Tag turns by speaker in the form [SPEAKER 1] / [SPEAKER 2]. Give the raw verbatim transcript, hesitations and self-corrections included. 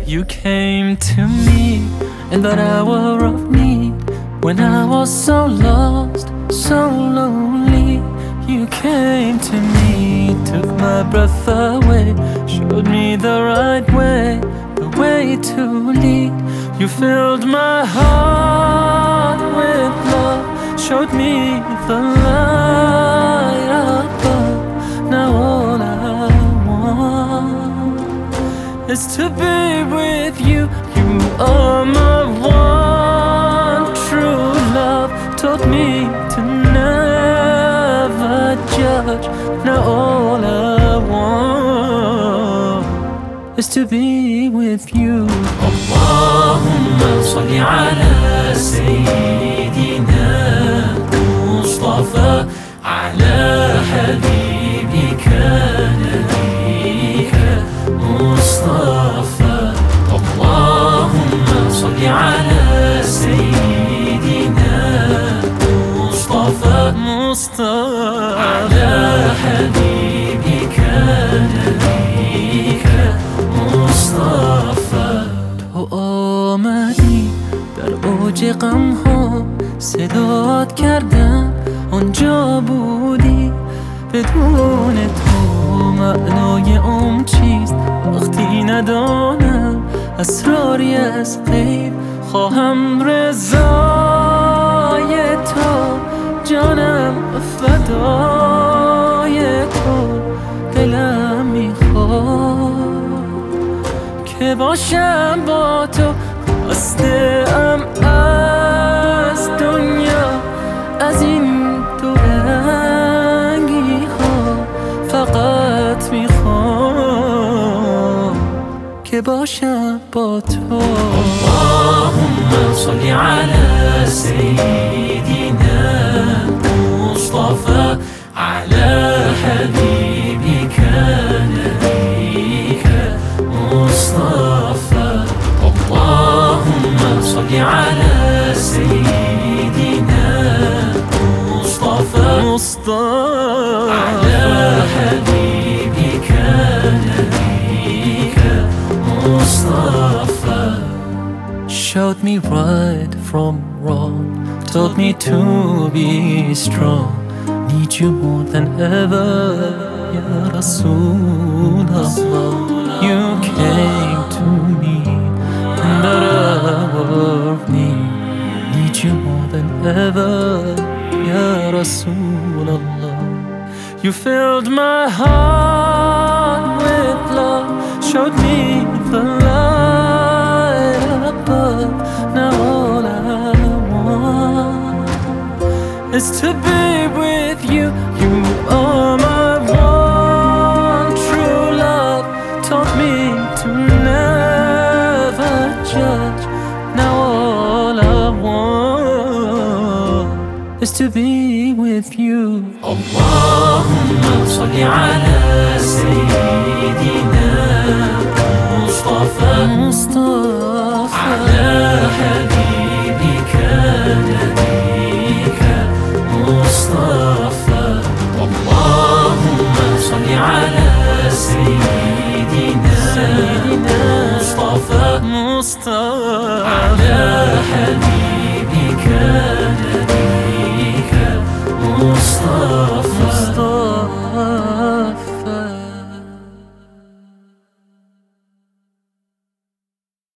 [SPEAKER 1] You came to me in that hour of need, when I was so lost, so lonely. You came to me, took my breath away, showed me the right way, the way to lead. You filled my heart with love, showed me the light above. Now all I want is to be with you. You are my one true love, taught me to never judge. Now all I want is to be with you.
[SPEAKER 2] Allahumma salli ala Sayyidina Mustafa, ala Habibika Nabika Mustafa. Allahumma salli ala Sayyidina Mustafa,
[SPEAKER 1] Mustafa,
[SPEAKER 2] ala Habibika Nabika Mustafa.
[SPEAKER 1] تو آمدی در اوج غم ها، صدات کردم آنجا بودی. بدون تو معنای عمر چیست وقتی ندانم اسراری از غیب. خواهم رضای تو، جانم فدای تو. دلم میخواد که باشم با تو، خسته ام از دنیا، از این دو رنگی ها. فقط میخوام که باشم با تو.
[SPEAKER 2] اللهم صل على سيدنا مصطفى، على حبيبك نبيك مصطفى. اللهم صل على سيدنا مصطفى
[SPEAKER 1] مصطفى،
[SPEAKER 2] على حبيبك نبيك مصطفى.
[SPEAKER 1] Showed me right from wrong, taught me to be strong. Need you more than ever, Ya Rasulullah. You came to me in that hour of need. Need you more than ever, Ya Rasulullah. You filled my heart with love, showed me the light above. Now all I want is to be with you. You are my one true love, taught me to never judge. Now all I want is to be with you.
[SPEAKER 2] Allahumma salli ala Sayyidina Mustafa,
[SPEAKER 1] Mustafa,
[SPEAKER 2] ala Habibika Nabika Mustafa. Allahumma salli ala Sayyidina Mustafa,
[SPEAKER 1] Mustafa,
[SPEAKER 2] ala Habibika Nabika Mustafa.